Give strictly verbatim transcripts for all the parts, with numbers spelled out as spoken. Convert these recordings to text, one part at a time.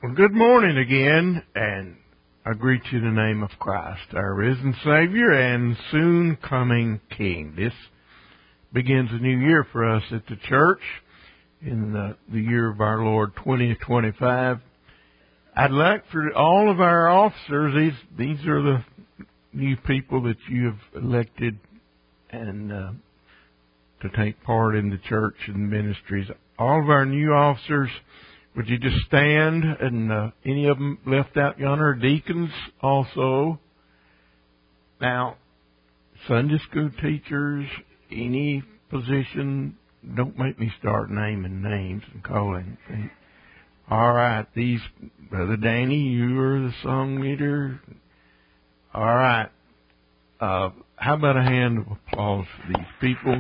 Well, good morning again, and I greet you in the name of Christ, our risen Savior and soon coming King. This begins a new year for us at the church in the, the year of our Lord twenty twenty-five. I'd like for all of our officers, these these are the new people that you have elected and uh, to take part in the church and ministries. All of our new officers, would you just stand? And uh, any of them left out yonder, deacons also. Now, Sunday school teachers, any position, don't make me start naming names and calling things. All right, these, Brother Danny, you are the song leader. All right. Uh, how about a hand of applause for these people?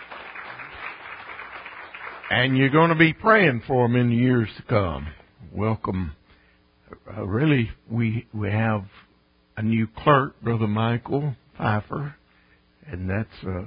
And you're going to be praying for them in the years to come. Welcome. Uh, really, we we have a new clerk, Brother Michael Pfeiffer, and that's a,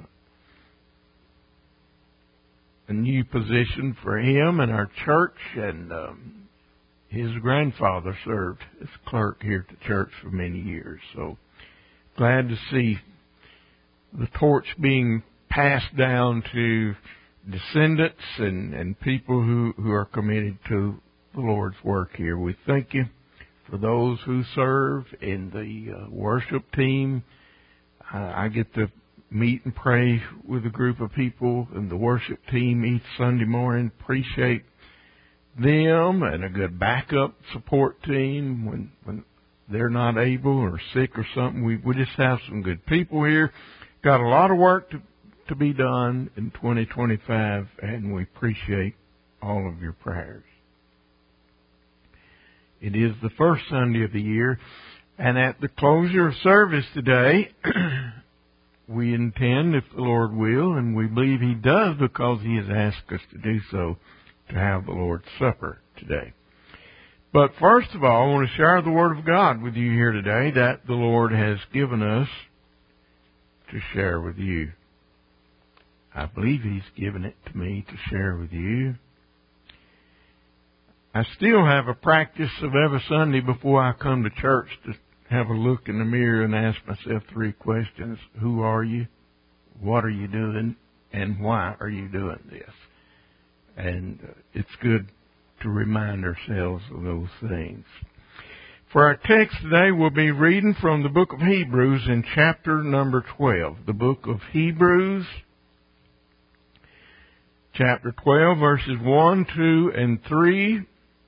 a new position for him and our church. And um, his grandfather served as clerk here at the church for many years. So glad to see the torch being passed down to descendants and, and people who, who are committed to the Lord's work here. We thank you for those who serve in the uh, worship team. Uh, I get to meet and pray with a group of people in the worship team each Sunday morning. Appreciate them and a good backup support team when when they're not able or sick or something. We, we just have some good people here. Got a lot of work to to be done in twenty twenty-five, and we appreciate all of your prayers. It is the first Sunday of the year, and at the closure of service today, we intend, if the Lord will, and we believe He does because He has asked us to do so, to have the Lord's Supper today. But first of all, I want to share the Word of God with you here today that the Lord has given us to share with you. I believe He's given it to me to share with you. I still have a practice of every Sunday before I come to church to have a look in the mirror and ask myself three questions. Who are you? What are you doing? And why are you doing this? And it's good to remind ourselves of those things. For our text today, we'll be reading from the book of Hebrews in chapter number twelve. The book of Hebrews, chapter twelve, verses one, two, and three.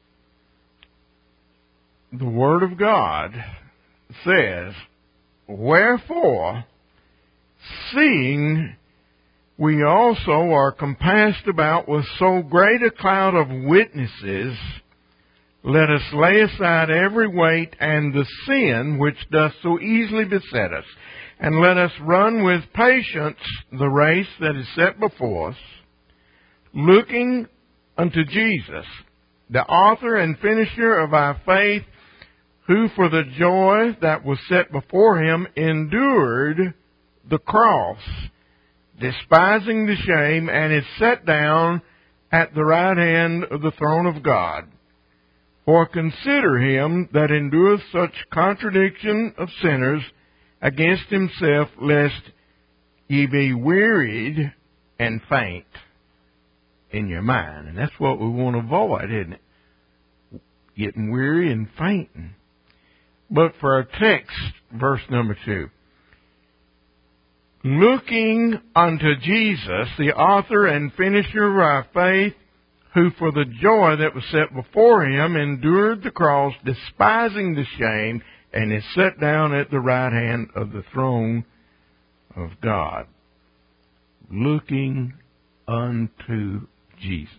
The Word of God says, "Wherefore, seeing we also are compassed about with so great a cloud of witnesses, let us lay aside every weight and the sin which doth so easily beset us, and let us run with patience the race that is set before us, looking unto Jesus, the author and finisher of our faith, who for the joy that was set before Him endured the cross, despising the shame, and is set down at the right hand of the throne of God. For consider Him that endureth such contradiction of sinners against Himself, lest ye be wearied and faint in your mind." And that's what we want to avoid, isn't it? Getting weary and fainting. But for our text, verse number two. "Looking unto Jesus, the author and finisher of our faith, who for the joy that was set before Him endured the cross, despising the shame, and is set down at the right hand of the throne of God." Looking unto Jesus.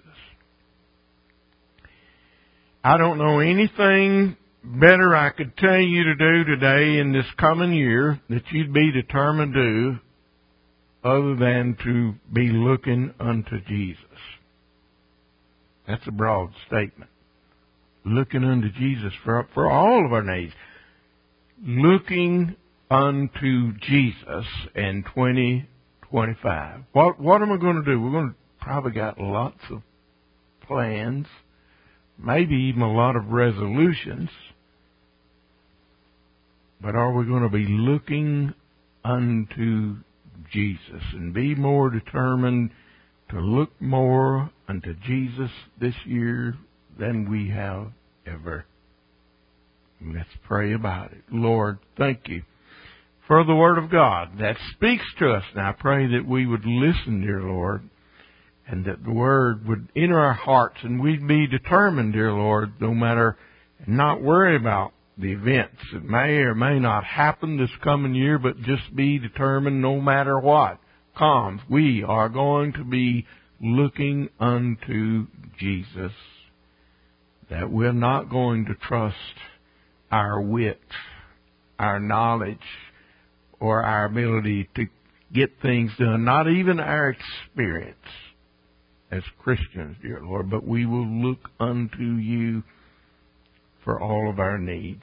I don't know anything better I could tell you to do today in this coming year that you'd be determined to do other than to be looking unto Jesus. That's a broad statement. Looking unto Jesus for, for all of our needs. Looking unto Jesus in twenty twenty-five. What, what am I going to do? We're going to probably got lots of plans. maybe even a lot of resolutions. But are we going to be looking unto Jesus and be more determined to look more unto Jesus this year than we have ever? Let's pray about it. Lord, thank you for the Word of God that speaks to us. And I pray that we would listen, dear Lord, and that the Word would enter our hearts and we'd be determined, dear Lord, no matter, and not worry about the events that may or may not happen this coming year, but just be determined no matter what comes, we are going to be looking unto Jesus, that we're not going to trust our wit, our knowledge, or our ability to get things done, not even our experience as Christians, dear Lord, but we will look unto you for all of our needs.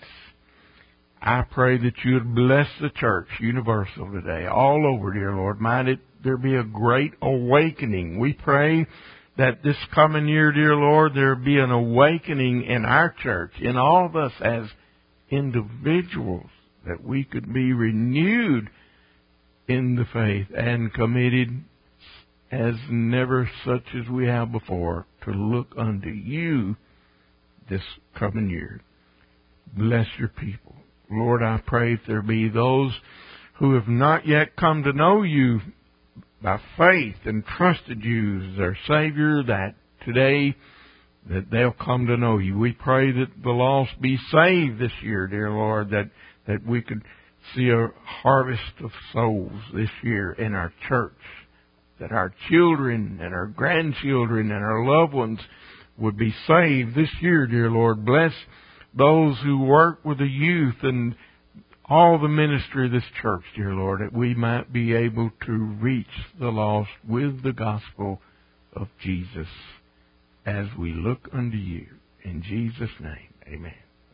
I pray that you would bless the church universal today, all over, dear Lord. Might it there be a great awakening. We pray that this coming year, dear Lord, there be an awakening in our church, in all of us as individuals, that we could be renewed in the faith and committed as never such as we have before to look unto you this coming year. Bless your people. Lord, I pray if there be those who have not yet come to know you by faith and trusted you as their Savior, that today that they'll come to know you. We pray that the lost be saved this year, dear Lord, that, that we could see a harvest of souls this year in our church, that our children and our grandchildren and our loved ones would be saved this year, dear Lord. Bless those who work with the youth and all the ministry of this church, dear Lord, that we might be able to reach the lost with the gospel of Jesus as we look unto you. In Jesus' name, amen.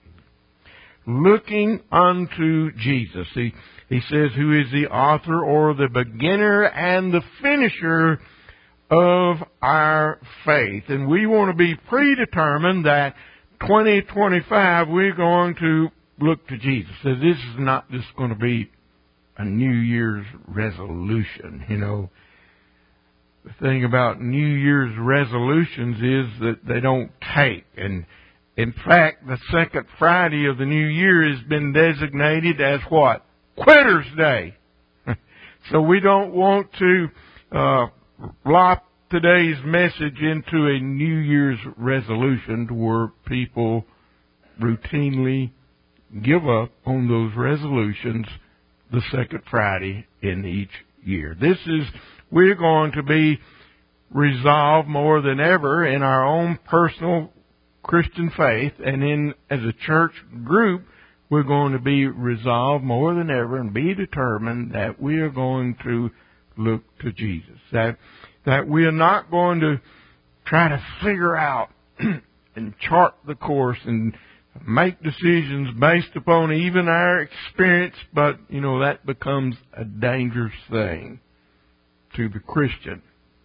Looking unto Jesus. He, he says, who is the author or the beginner and the finisher of our faith. And we want to be predetermined that twenty twenty-five we're going to look to Jesus. So this is not just going to be a New Year's resolution, you know. The thing about New Year's resolutions is that they don't take. And in fact, the second Friday of the New Year has been designated as what? Quitter's Day. So we don't want to uh, lock today's message into a New Year's resolution to where people routinely give up on those resolutions the second Friday in each year. This is, we're going to be resolved more than ever in our own personal Christian faith, and in as a church group, we're going to be resolved more than ever and be determined that we are going to look to Jesus. That that we are not going to try to figure out and chart the course and make decisions based upon even our experience, but, you know, that becomes a dangerous thing to the Christian.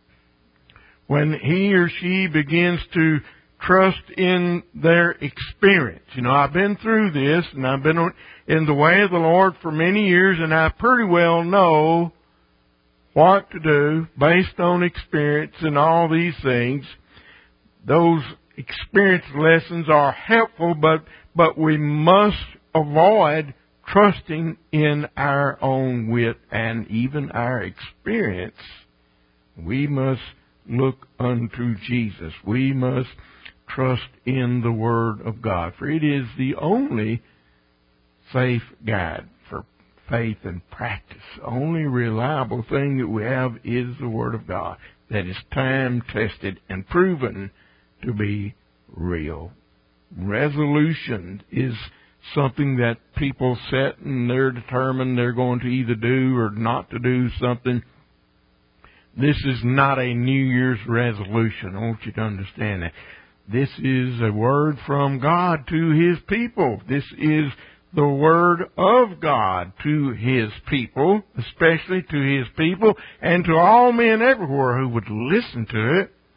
When he or she begins to trust in their experience. You know, I've been through this, and I've been in the way of the Lord for many years, and I pretty well know what to do based on experience and all these things. Those experience lessons are helpful, but, but we must avoid trusting in our own wit and even our experience. We must look unto Jesus. We must trust in the Word of God, for it is the only safe guide for faith and practice. The only reliable thing that we have is the Word of God that is time-tested and proven to be real. Resolution is something that people set and they're determined they're going to either do or not to do something. This is not a New Year's resolution. I want you to understand that. This is a word from God to His people. This is the Word of God to His people, especially to His people, and to all men everywhere who would listen to it.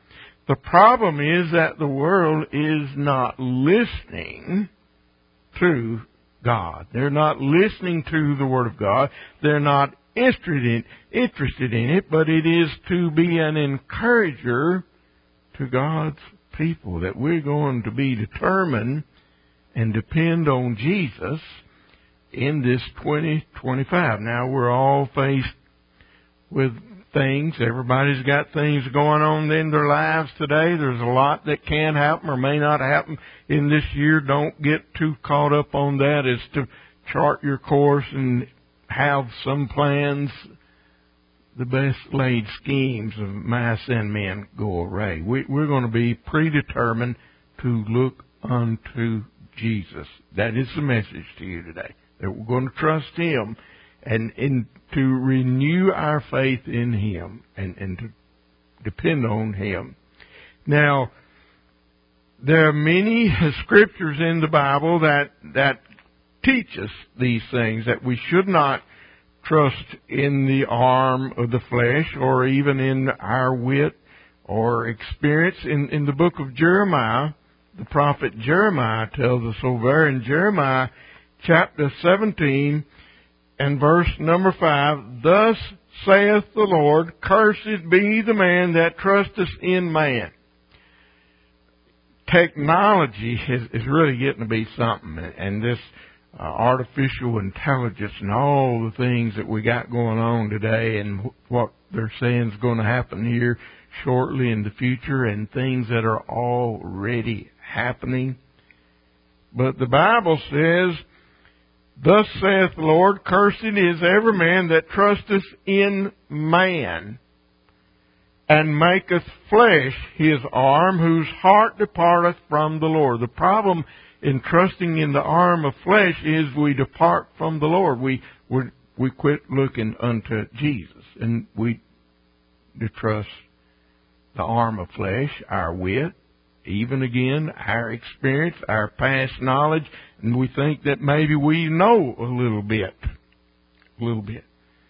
The problem is that the world is not listening to God. They're not listening to the Word of God. They're not interested in, interested in it, but it is to be an encourager to God's people, that we're going to be determined and depend on Jesus in this twenty twenty-five. Now, we're all faced with things. Everybody's got things going on in their lives today. There's a lot that can happen or may not happen in this year. Don't get too caught up on that as to chart your course and have some plans. The best laid schemes of mice and men go array. We, we're going to be predetermined to look unto Jesus. That is the message to you today. That we're going to trust Him and, and to renew our faith in Him and, and to depend on Him. Now, there are many scriptures in the Bible that, that teach us these things, that we should not trust in the arm of the flesh or even in our wit or experience. In, in the book of Jeremiah, the prophet Jeremiah tells us over in Jeremiah chapter seventeen and verse number five, "Thus saith the Lord, cursed be the man that trusteth in man." Technology is, is really getting to be something, and this uh, artificial intelligence and all the things that we got going on today and what they're saying is going to happen here shortly in the future and things that are already happening. But the Bible says, "Thus saith the Lord, cursed is every man that trusteth in man, and maketh flesh his arm, whose heart departeth from the Lord." The problem in trusting in the arm of flesh is we depart from the Lord. We we, we quit looking unto Jesus, and we trust the arm of flesh, our wit, even again, our experience, our past knowledge, and we think that maybe we know a little bit. A little bit.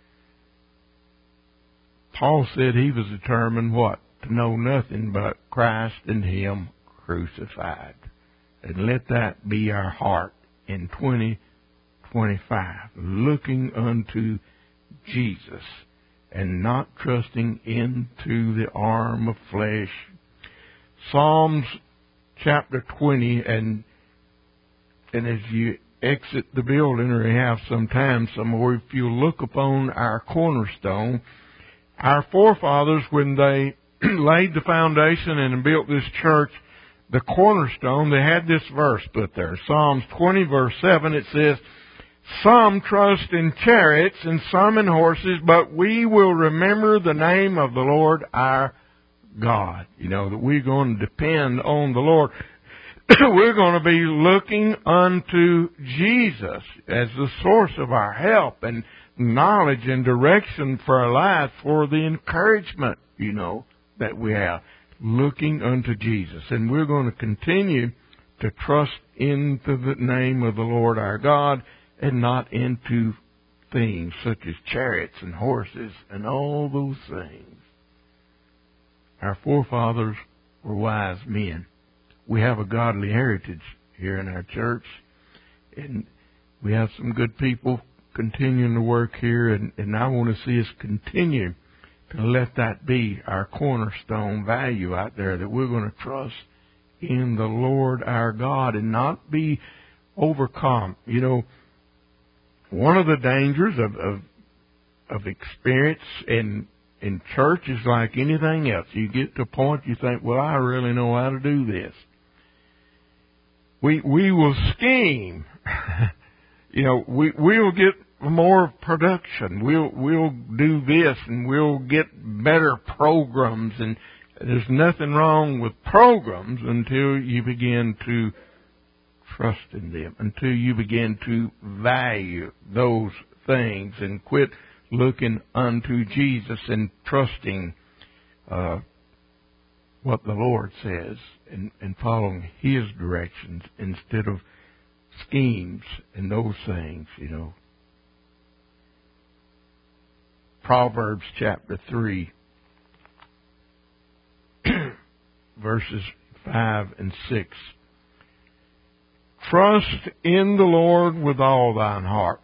Paul said he was determined what? To know nothing but Christ and Him crucified. And let that be our heart in twenty twenty-five. Looking unto Jesus and not trusting into the arm of flesh. Psalms chapter twenty, and and as you exit the building, or you have some time somewhere, if you look upon our cornerstone, our forefathers, when they laid the foundation and built this church, the cornerstone, they had this verse put there. Psalms twenty, verse seven, it says, "Some trust in chariots and some in horses, but we will remember the name of the Lord our God." You know, that we're going to depend on the Lord. We're going to be looking unto Jesus as the source of our help and knowledge and direction for our life, for the encouragement, you know, that we have. Looking unto Jesus. And we're going to continue to trust into the name of the Lord our God and not into things such as chariots and horses and all those things. Our forefathers were wise men. We have a godly heritage here in our church, and we have some good people continuing to work here, and, and I want to see us continue to let that be our cornerstone value out there, that we're going to trust in the Lord our God and not be overcome. You know, one of the dangers of of, of experience in in church is like anything else. You get to a point you think, well, I really know how to do this. We we will scheme. you know, we we'll get more production. We'll we'll do this and we'll get better programs, and there's nothing wrong with programs until you begin to trust in them, until you begin to value those things and quit looking unto Jesus and trusting uh, what the Lord says and, and following His directions instead of schemes and those things, you know. Proverbs chapter three, verses five and six. Trust in the Lord with all thine heart.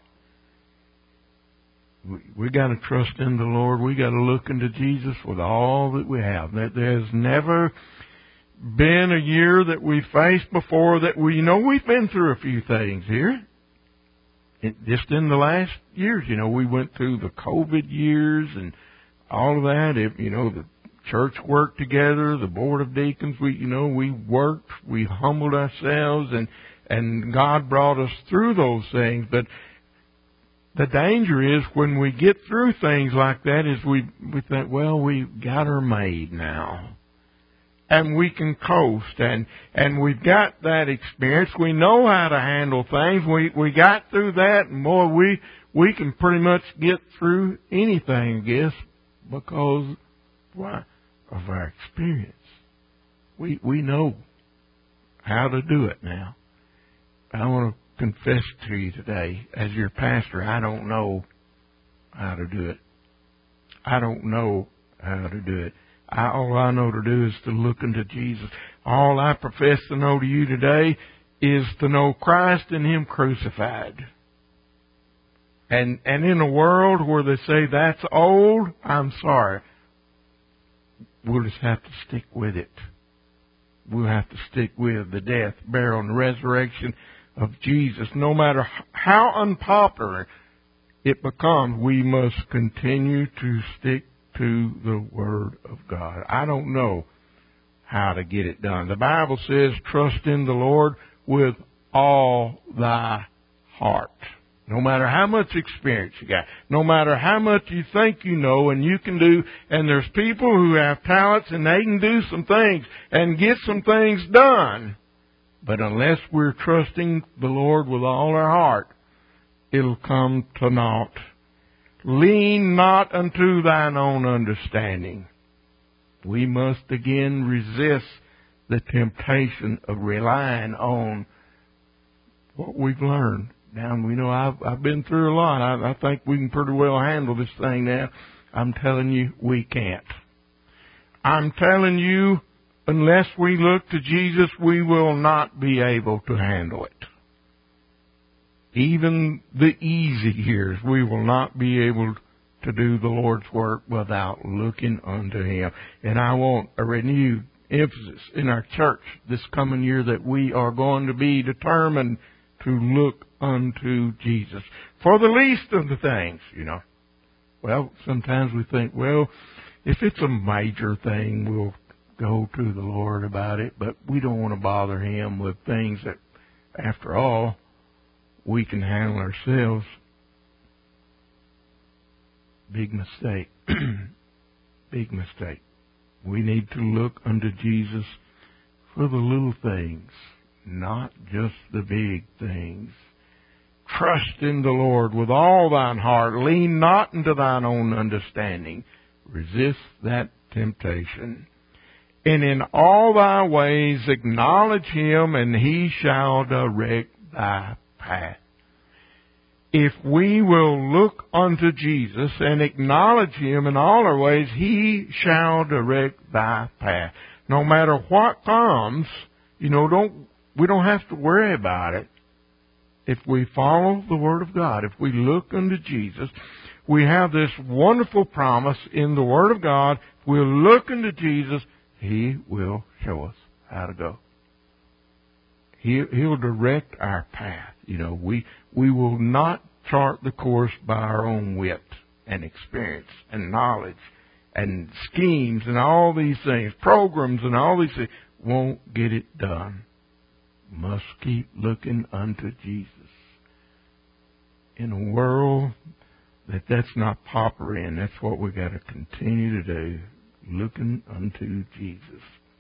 We, we got to trust in the Lord. We got to look into Jesus with all that we have. There's never been a year that we faced before that we, you know, we've been through a few things here. It, just in the last years, you know, we went through the COVID years and all of that. It, you know, the church worked together, the board of deacons, we, you know, we worked, we humbled ourselves, and, and God brought us through those things. But the danger is when we get through things like that is we, we think, well, we got her made now. And we can coast, and, and we've got that experience. We know how to handle things. We, we got through that, and boy, we, we can pretty much get through anything, I guess, because, why? Of our experience. We, we know how to do it now. I want to confess to you today, as your pastor, I don't know how to do it. I don't know how to do it. I, all I know to do is to look into Jesus. All I profess to know to you today is to know Christ and Him crucified. And and in a world where they say that's old, I'm sorry. We'll just have to stick with it. We'll have to stick with the death, burial, and resurrection of Jesus. No matter how unpopular it becomes, we must continue to stick to the Word of God. I don't know how to get it done. The Bible says, trust in the Lord with all thy heart. No matter how much experience you got, no matter how much you think you know and you can do, and there's people who have talents and they can do some things and get some things done. But unless we're trusting the Lord with all our heart, it'll come to naught. Lean not unto thine own understanding. We must again resist the temptation of relying on what we've learned. Now, we know I've, I've been through a lot. I, I think we can pretty well handle this thing now. I'm telling you, we can't. I'm telling you, unless we look to Jesus, we will not be able to handle it. Even the easy years, we will not be able to do the Lord's work without looking unto Him. And I want a renewed emphasis in our church this coming year that we are going to be determined to look unto Jesus for the least of the things, you know. Well, sometimes we think, well, if it's a major thing, we'll go to the Lord about it, but we don't want to bother Him with things that, after all, we can handle ourselves. Big mistake. Big mistake. We need to look unto Jesus for the little things, not just the big things. Trust in the Lord with all thine heart. Lean not into thine own understanding. Resist that temptation. And in all thy ways acknowledge Him, and He shall direct thy path. If we will look unto Jesus and acknowledge Him in all our ways, He shall direct thy path. No matter what comes, you know, don't we don't have to worry about it. If we follow the Word of God, if we look unto Jesus, we have this wonderful promise in the Word of God. If we'll look unto Jesus, He will show us how to go. He, he'll direct our path. You know, we, we will not chart the course by our own wit and experience and knowledge and schemes and all these things, programs and all these things. Won't get it done. Must keep looking unto Jesus. In a world that that's not popular in, that's what we got to continue to do. Looking unto Jesus.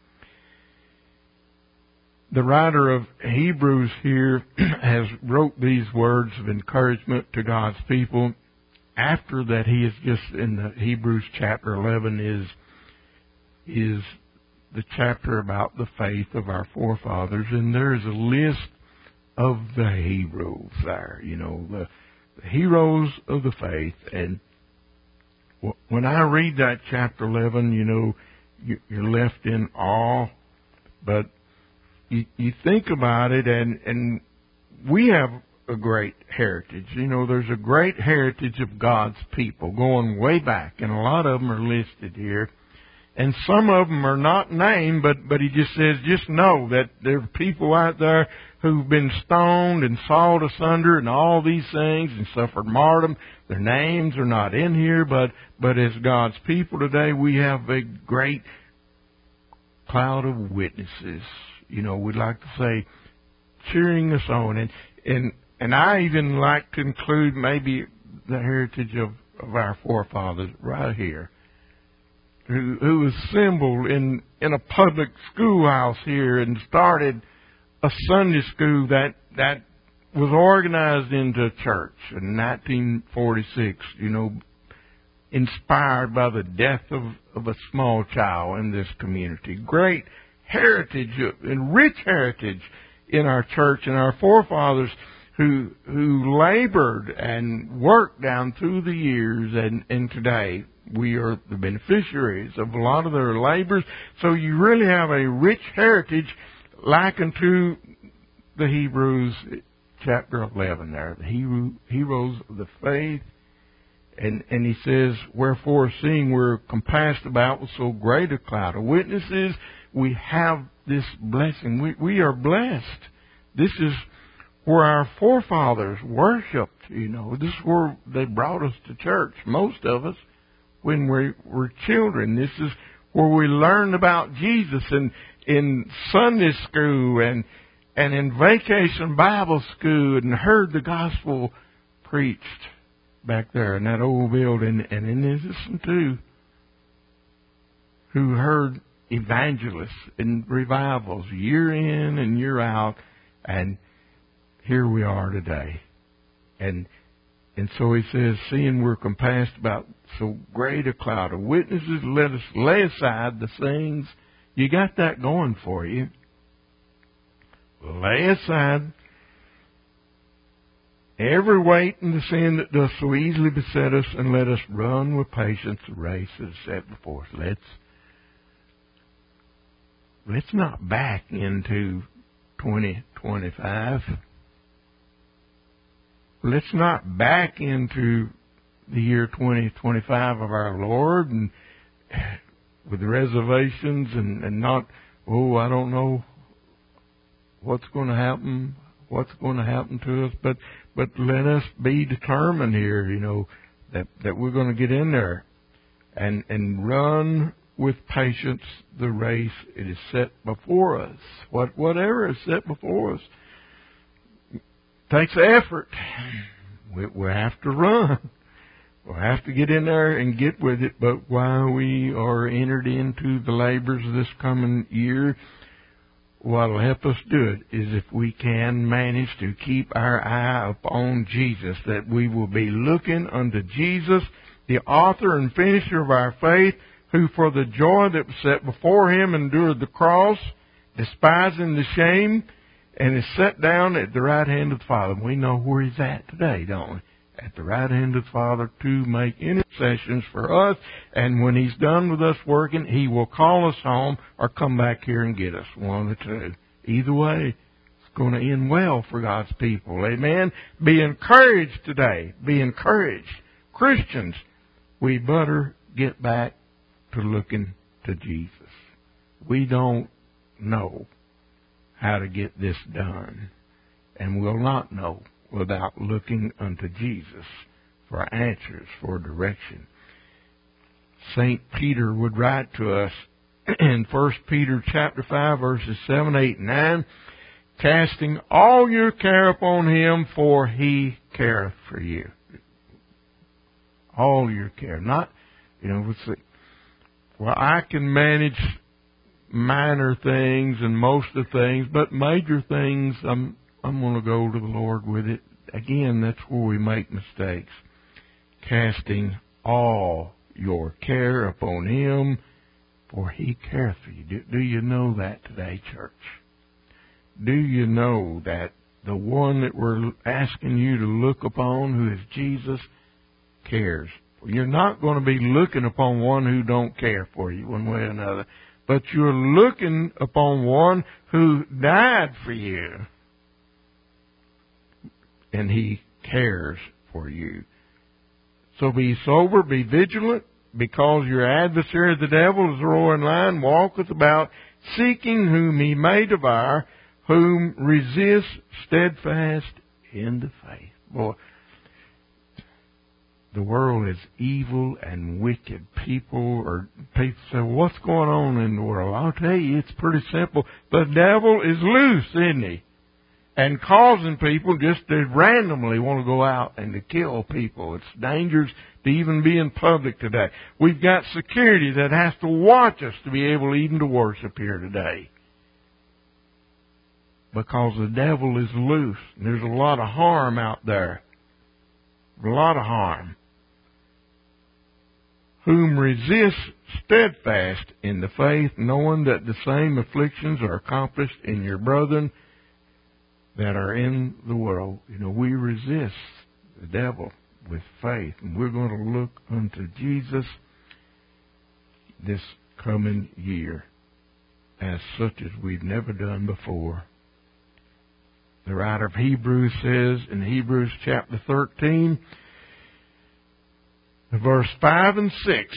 The writer of Hebrews here has wrote these words of encouragement to God's people. After that, he is just in the Hebrews chapter eleven is is the chapter about the faith of our forefathers, and there's a list of the heroes there. You know, the, the heroes of the faith. And when I read that chapter eleven, you know, you're left in awe But you, you think about it, and, and we have a great heritage. You know, there's a great heritage of God's people going way back, and a lot of them are listed here. And some of them are not named, but, but he just says, just know that there are people out there who've been stoned and sawed asunder and all these things and suffered martyrdom. Their names are not in here, but, but as God's people today, we have a great cloud of witnesses. You know, we'd like to say, cheering us on. And, and, and I even like to include maybe the heritage of, of our forefathers right here, who, who assembled in, in a public schoolhouse here and started a Sunday school that, that was organized into a church in nineteen forty-six, you know, inspired by the death of, of a small child in this community. Great heritage and rich heritage in our church, and our forefathers who who labored and worked down through the years, and, and today we are the beneficiaries of a lot of their labors. So you really have a rich heritage likened to the Hebrews chapter eleven there, the Hebrew, heroes of the faith. And, and he says, wherefore, seeing we're compassed about with so great a cloud of witnesses, we have this blessing. We, we are blessed. This is where our forefathers worshipped, you know. This is where they brought us to church, most of us, when we were children. This is where we learned about Jesus in, in Sunday school and, and in vacation Bible school, and heard the gospel preached back there in that old building. And in this too, who heard evangelists and revivals year in and year out, and here we are today. And and so he says, seeing we're compassed about so great a cloud of witnesses, let us lay aside the things. You got that going for you. Lay aside every weight and the sin that does so easily beset us, and let us run with patience the race that is set before us. Let's let's not back into twenty twenty-five. Let's not back into the year twenty twenty-five of our Lord and with reservations and, and not, oh, I don't know what's going to happen, what's going to happen to us. But but let us be determined here, you know, that, that we're going to get in there and, and run with patience the race it is set before us. What whatever is set before us takes effort. We, we have to run. We'll have to get in there and get with it. But while we are entered into the labors of this coming year, what will help us do it is if we can manage to keep our eye upon Jesus, that we will be looking unto Jesus, the author and finisher of our faith, who for the joy that was set before him endured the cross, despising the shame, and is set down at the right hand of the Father. We know where he's at today, don't we? At the right hand of the Father to make intercessions for us. And when he's done with us working, he will call us home or come back here and get us. One of the two. Either way, it's going to end well for God's people. Amen? Be encouraged today. Be encouraged. Christians, we better get back to looking to Jesus. We don't know how to get this done, and will not know without looking unto Jesus for answers, for direction. Saint Peter would write to us in First Peter chapter five, verses seven, eight, and nine, casting all your care upon him, for he careth for you. All your care. Not, you know, let's see, well, I can manage minor things and most of the things, but major things, I'm I'm going to go to the Lord with it. Again, that's where we make mistakes. Casting all your care upon him, for he careth for you. Do, do you know that today, church? Do you know that the one that we're asking you to look upon, who is Jesus, cares? You're not going to be looking upon one who don't care for you one way or another. but you're looking upon one who died for you. And He cares for you. So be sober, be vigilant, because your adversary the devil is a roaring lion, walketh about, seeking whom he may devour, whom resist steadfast in the faith. Boy, the world is evil and wicked. People or people say, well, what's going on in the world? I'll tell you, it's pretty simple. The devil is loose, isn't he? And causing people just to randomly want to go out and to kill people. It's dangerous to even be in public today. We've got security that has to watch us to be able even to worship here today. Because the devil is loose. There's a lot of harm out there. A lot of harm. Whom resist steadfast in the faith, knowing that the same afflictions are accomplished in your brethren that are in the world. You know, we resist the devil with faith, and we're going to look unto Jesus this coming year as such as we've never done before. The writer of Hebrews says in Hebrews chapter thirteen, verse five and six,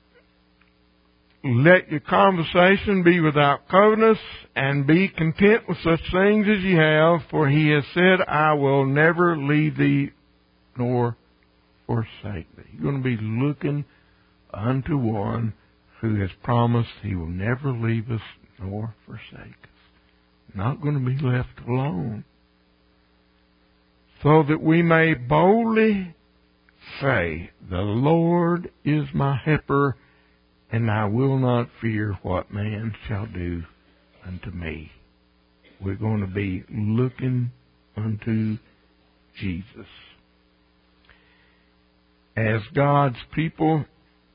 let your conversation be without covetousness, and be content with such things as ye have, for He has said, I will never leave thee nor forsake thee. You're going to be looking unto one who has promised He will never leave us nor forsake us. Not going to be left alone. So that we may boldly say, the Lord is my helper, and I will not fear what man shall do unto me. We're going to be looking unto Jesus. As God's people,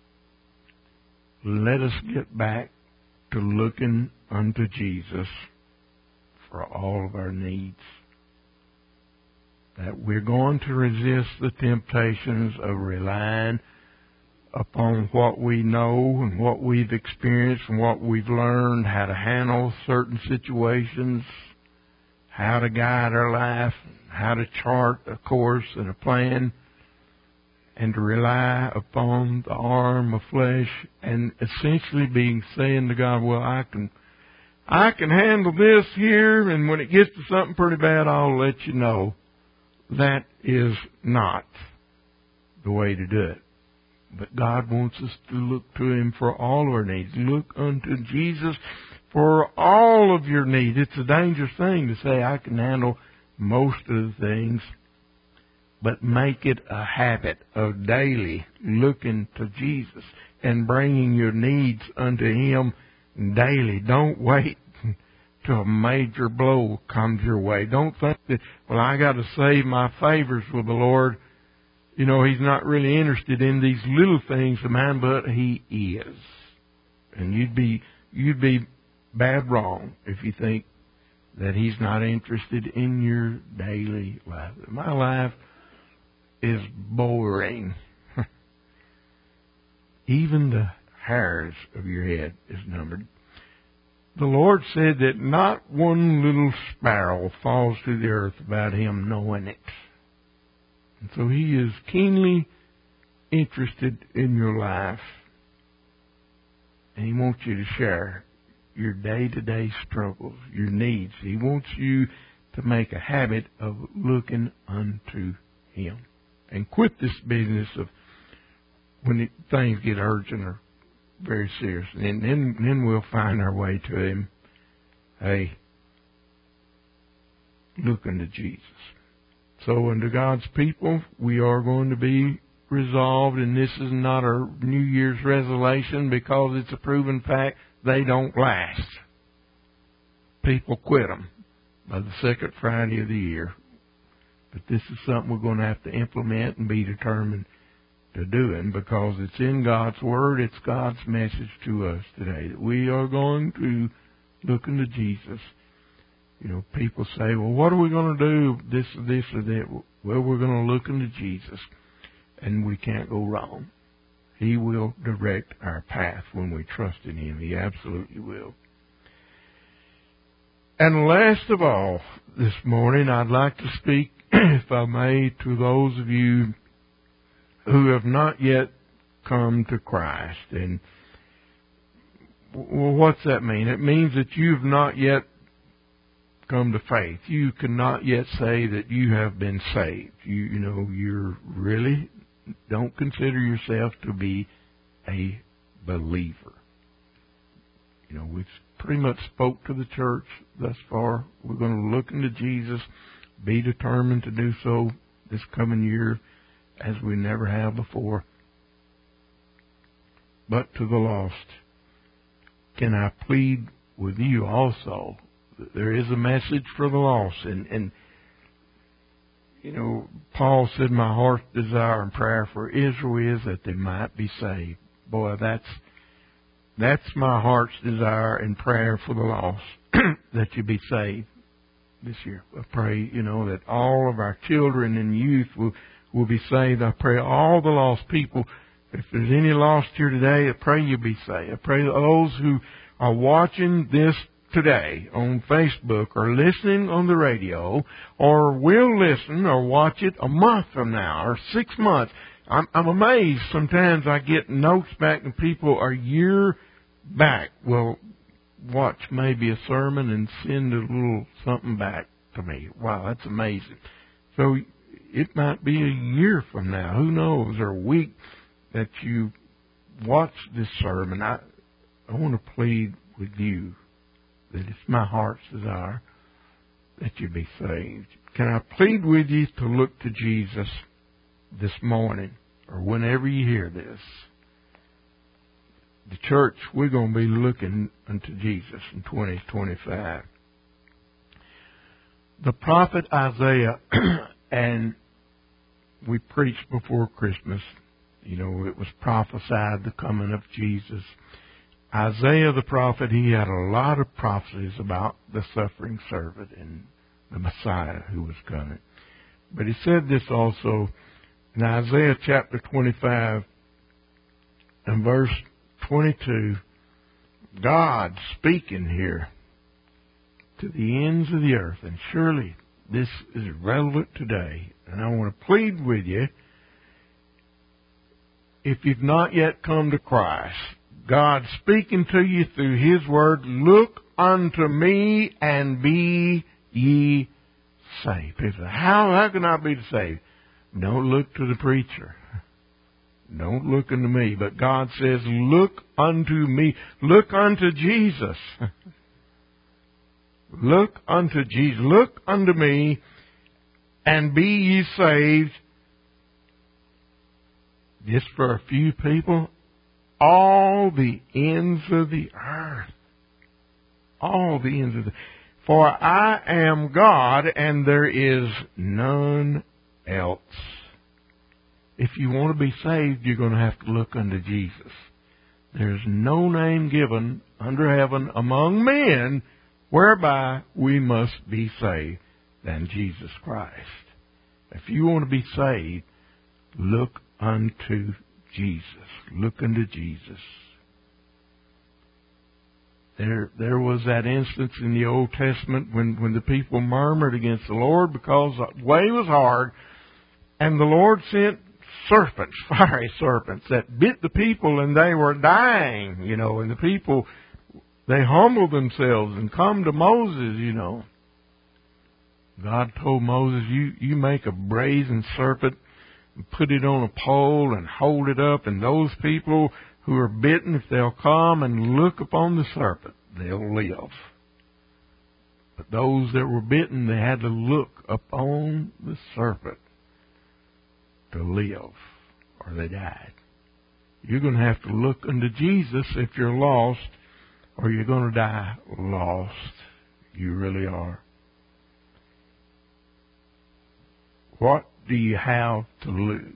let us get back to looking unto Jesus for all of our needs. That we're going to resist the temptations of relying upon what we know and what we've experienced and what we've learned, how to handle certain situations, how to guide our life, how to chart a course and a plan, and to rely upon the arm of flesh and essentially being saying to God, well, I can I can handle this here, and when it gets to something pretty bad, I'll let you know. That is not the way to do it. But God wants us to look to Him for all of our needs. Look unto Jesus for all of your needs. It's a dangerous thing to say, I can handle most of the things, but make it a habit of daily looking to Jesus and bringing your needs unto Him daily. Don't wait till a major blow comes your way. Don't think that, well, I got to save my favors with the Lord. You know, He's not really interested in these little things of mine, but He is. And you'd be you'd be bad wrong if you think that He's not interested in your daily life. My life is boring. Even the hairs of your head is numbered. The Lord said that not one little sparrow falls to the earth without Him knowing it. And so He is keenly interested in your life. And He wants you to share your day-to-day struggles, your needs. He wants you to make a habit of looking unto Him. And quit this business of when it, things get urgent or very serious. And then, then we'll find our way to Him. Hey, look unto Jesus. So unto God's people, we are going to be resolved, and this is not a New Year's resolution because it's a proven fact they don't last. People quit them by the second Friday of the year. But this is something we're going to have to implement and be determined to doing because it's in God's Word. It's God's message to us today that we are going to look into Jesus. You know, people say, well, what are we going to do? This or this or that. Well, we're going to look into Jesus, and we can't go wrong. He will direct our path when we trust in Him. He absolutely will. And last of all, this morning, I'd like to speak, if I may, to those of you who have not yet come to Christ. And well, what's that mean? It means that you've not yet come to faith. You cannot yet say that you have been saved. You, you know, you're really don't consider yourself to be a believer. You know, we've pretty much spoke to the church thus far. We're going to look into Jesus, be determined to do so this coming year as we never have before. But to the lost, can I plead with you also? There is a message for the lost. And, and, you know, Paul said, my heart's desire and prayer for Israel is that they might be saved. Boy, that's that's my heart's desire and prayer for the lost, that you be saved this year. I pray, you know, that all of our children and youth will, will be saved. I pray all the lost people, if there's any lost here today, I pray you be saved. I pray those who are watching this today on Facebook or listening on the radio or will listen or watch it a month from now or six months. I'm, I'm amazed sometimes I get notes back and people a year back will watch maybe a sermon and send a little something back to me. Wow, that's amazing. So it might be a year from now, who knows, or a week that you watch this sermon. I, I want to plead with you that it's my heart's desire that you be saved. Can I plead with you to look to Jesus this morning or whenever you hear this? The church, we're going to be looking unto Jesus in twenty twenty-five. The prophet Isaiah, and we preached before Christmas, you know, it was prophesied the coming of Jesus. Isaiah the prophet, he had a lot of prophecies about the suffering servant and the Messiah who was coming. But he said this also in Isaiah chapter twenty-five and verse twenty-two, God speaking here to the ends of the earth, and surely this is relevant today. And I want to plead with you, if you've not yet come to Christ, God speaking to you through His Word, look unto me and be ye saved. People say, how, how can I be saved? Don't look to the preacher. Don't look unto me. But God says, look unto me. Look unto Jesus. Look unto Jesus. Look unto me and be ye saved. Just for a few people, all the ends of the earth. All the ends of the earth. For I am God and there is none else. If you want to be saved, you're going to have to look unto Jesus. There's no name given under heaven among men whereby we must be saved than Jesus Christ. If you want to be saved, look unto Jesus. Look unto Jesus. There, there was that instance in the Old Testament when, when the people murmured against the Lord because the way was hard, and the Lord sent serpents, fiery serpents, that bit the people and they were dying, you know, and the people, they humbled themselves and come to Moses, you know. God told Moses, you, you make a brazen serpent and put it on a pole and hold it up, and those people who are bitten, if they'll come and look upon the serpent, they'll live. But those that were bitten, they had to look upon the serpent to live, or they died. You're going to have to look unto Jesus if you're lost, or you're going to die lost. You really are. What do you have to lose?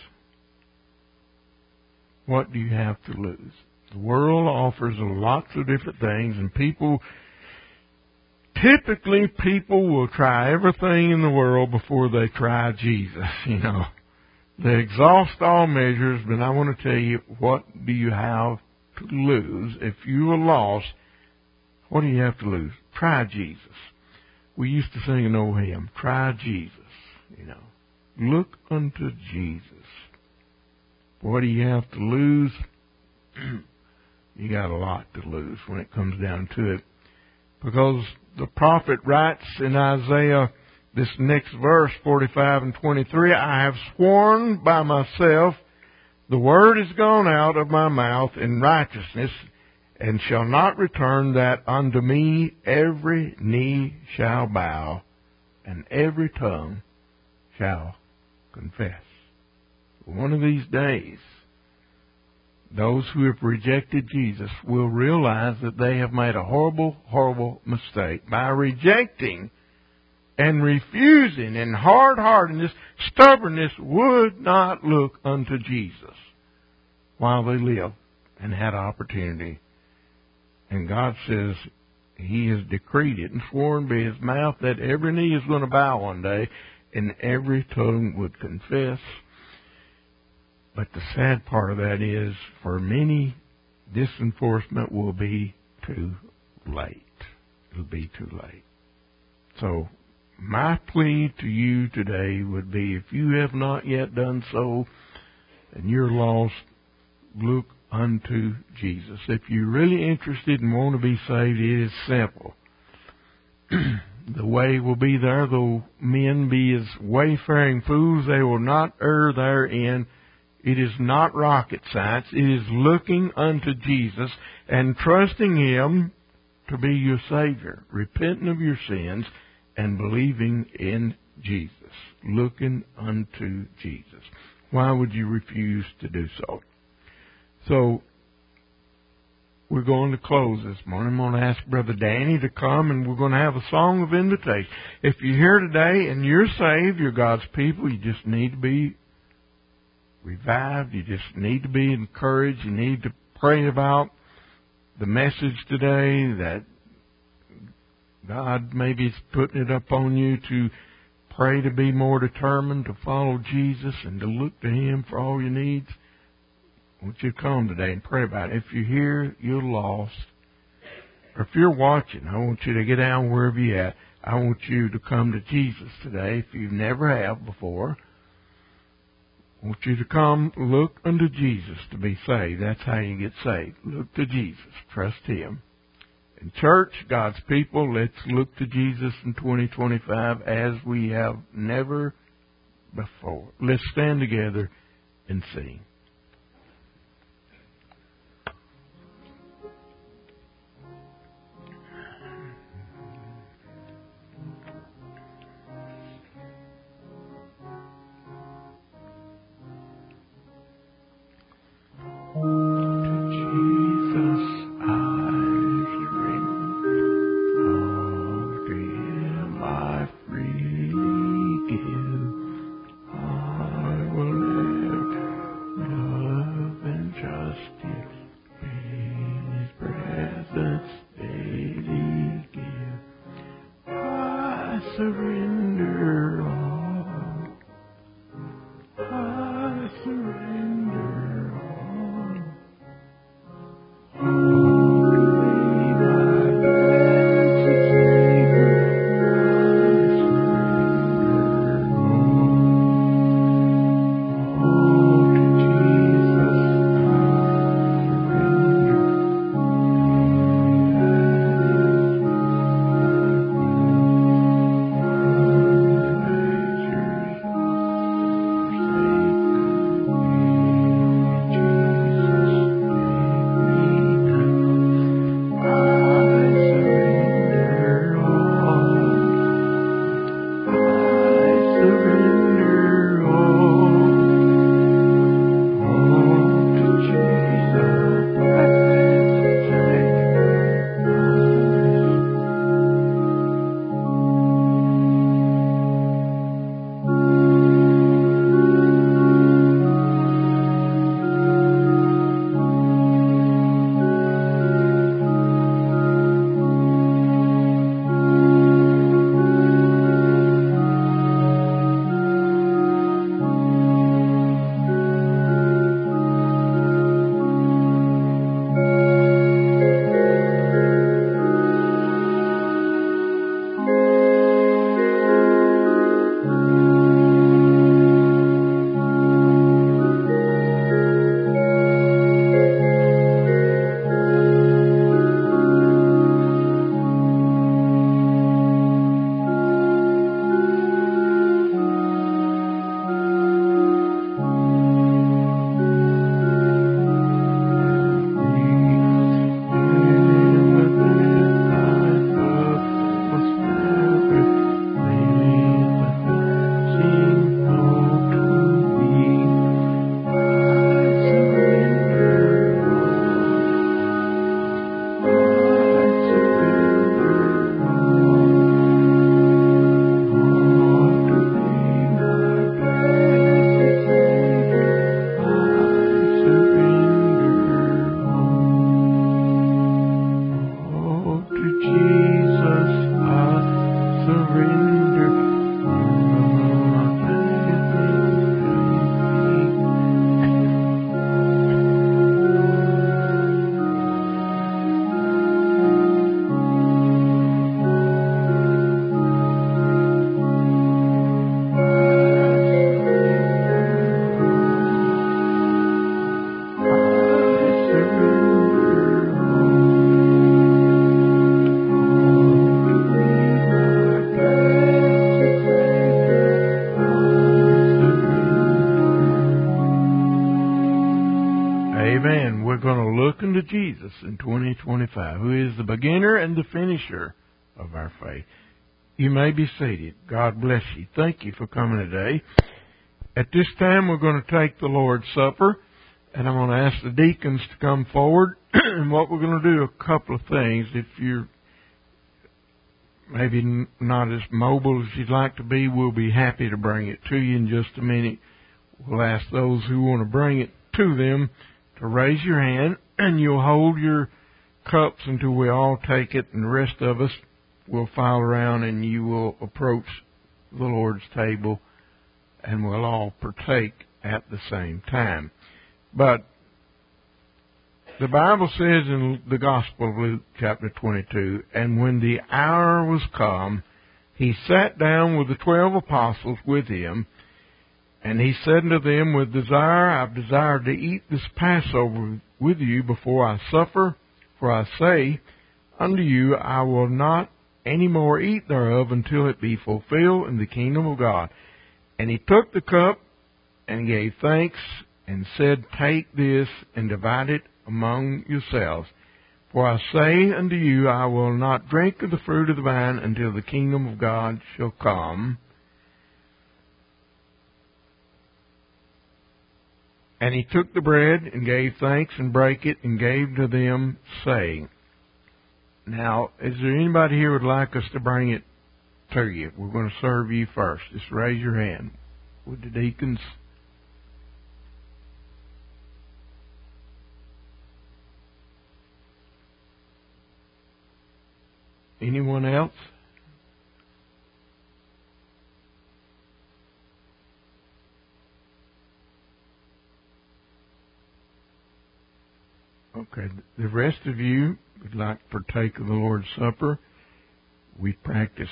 What do you have to lose? The world offers lots of different things, and people, typically people will try everything in the world before they try Jesus, you know. They exhaust all measures, but I want to tell you, what do you have to lose? If you are lost, what do you have to lose? Try Jesus. We used to sing an old hymn, try Jesus, you know. Look unto Jesus. What do you have to lose? You got a lot to lose when it comes down to it. Because the prophet writes in Isaiah, this next verse, forty-five and twenty-three, I have sworn by myself, the word is gone out of my mouth in righteousness, and shall not return, that unto me every knee shall bow, and every tongue shall confess. One of these days, those who have rejected Jesus will realize that they have made a horrible, horrible mistake by rejecting and refusing, and hard-heartedness, stubbornness, would not look unto Jesus while they lived and had opportunity. And God says He has decreed it and sworn by His mouth that every knee is going to bow one day and every tongue would confess. But the sad part of that is, for many, this enforcement will be too late. It'll be too late. So, my plea to you today would be, if you have not yet done so, and you're lost, look unto Jesus. If you're really interested and want to be saved, it is simple. The way will be there, though men be as wayfaring fools, they will not err therein. It is not rocket science. It is looking unto Jesus and trusting Him to be your Savior, repenting of your sins, and believing in Jesus. Looking unto Jesus. Why would you refuse to do so? So, we're going to close this morning. I'm going to ask Brother Danny to come, and we're going to have a song of invitation. If you're here today and you're saved, you're God's people, you just need to be revived. You just need to be encouraged. You need to pray about the message today, that God maybe is putting it up on you to pray to be more determined to follow Jesus and to look to Him for all your needs. I want you to come today and pray about it. If you're here, you're lost, or if you're watching, I want you to get down wherever you're at. I want you to come to Jesus today if you never have before. I want you to come look unto Jesus to be saved. That's how you get saved. Look to Jesus. Trust Him. In church, God's people, let's look to Jesus in twenty twenty-five as we have never before. Let's stand together and sing. Jesus in twenty twenty-five, who is the beginner and the finisher of our faith. You may be seated. God bless you. Thank you for coming today. At this time, we're going to take the Lord's Supper, and I'm going to ask the deacons to come forward. And what we're going to do, a couple of things. If you're maybe not as mobile as you'd like to be, we'll be happy to bring it to you in just a minute. We'll ask those who want to bring it to them to raise your hand, and you'll hold your cups until we all take it, and the rest of us will file around, and you will approach the Lord's table, and we'll all partake at the same time. But the Bible says in the Gospel of Luke, chapter twenty-two, and when the hour was come, he sat down with the twelve apostles with him, and he said unto them, with desire I have desired to eat this Passover with you before I suffer. For I say unto you, I will not any more eat thereof until it be fulfilled in the kingdom of God. And he took the cup and gave thanks and said, take this and divide it among yourselves. For I say unto you, I will not drink of the fruit of the vine until the kingdom of God shall come. And he took the bread and gave thanks and brake it and gave to them, saying, now, is there anybody here who would like us to bring it to you? We're going to serve you first. Just raise your hand. Would the deacons? Anyone else? Okay, the rest of you would like to partake of the Lord's Supper. We practice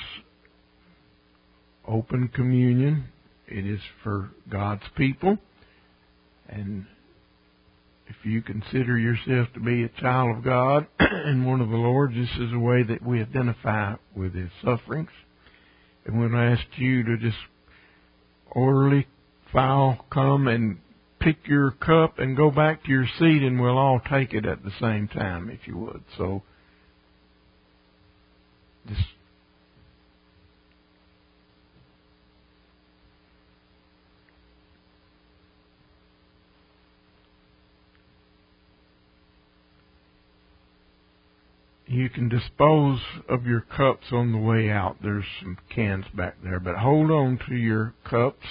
open communion. It is for God's people. And if you consider yourself to be a child of God and one of the Lord's, this is a way that we identify with His sufferings. And we'll ask you to just orderly file come and pick your cup and go back to your seat, and we'll all take it at the same time, if you would. So, just you can dispose of your cups on the way out. There's some cans back there, but hold on to your cups.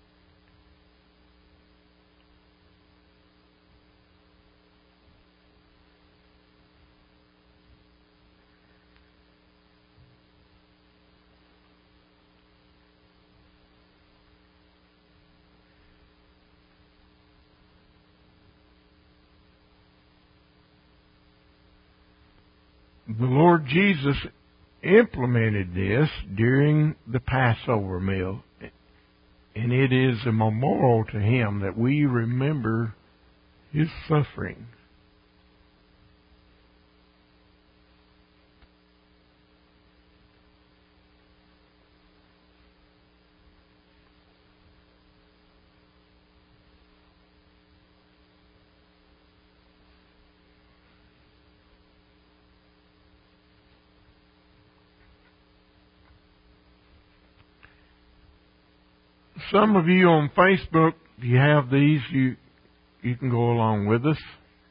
The Lord Jesus implemented this during the Passover meal, and it is a memorial to Him that we remember His suffering. Some of you on Facebook, if you have these, you you can go along with us.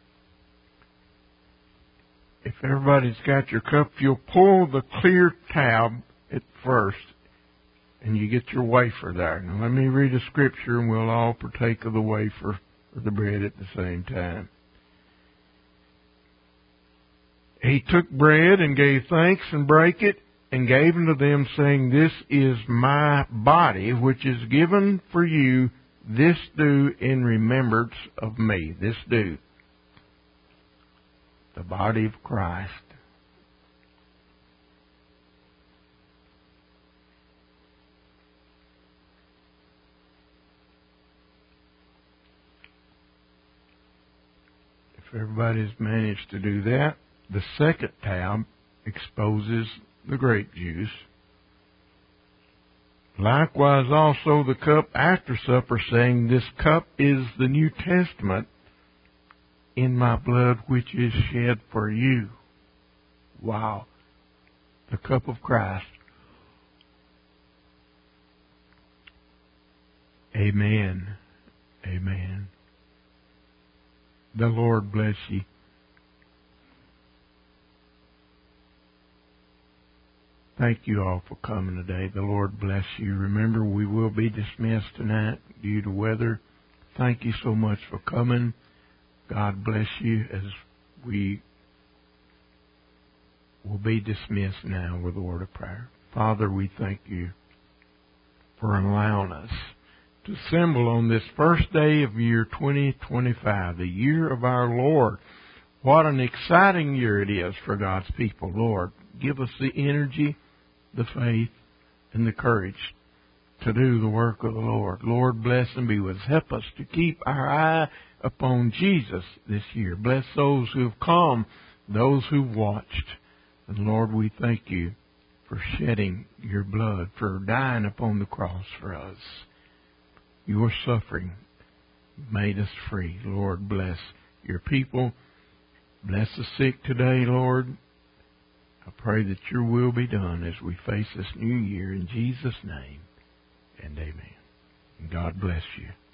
If everybody's got your cup, you'll pull the clear tab at first, and you get your wafer there. Now let me read a scripture, and we'll all partake of the wafer or the bread at the same time. He took bread and gave thanks and brake it, and gave unto them, saying, this is my body, which is given for you. This do in remembrance of me. This do. The body of Christ. If everybody's managed to do that, the second tab exposes the grape juice. Likewise also the cup after supper, saying, this cup is the New Testament in my blood which is shed for you. Wow. The cup of Christ. Amen. Amen. The Lord bless you. Thank you all for coming today. The Lord bless you. Remember, we will be dismissed tonight due to weather. Thank you so much for coming. God bless you as we will be dismissed now with a word of prayer. Father, we thank you for allowing us to assemble on this first day of year twenty twenty-five, the year of our Lord. What an exciting year it is for God's people. Lord, give us the energy, the faith, and the courage to do the work of the Lord. Lord, bless and be with us. Help us to keep our eye upon Jesus this year. Bless those who have come, those who watched. And Lord, we thank you for shedding your blood, for dying upon the cross for us. Your suffering made us free. Lord, bless your people. Bless the sick today, Lord. I pray that your will be done as we face this new year in Jesus' name. And amen. And God bless you.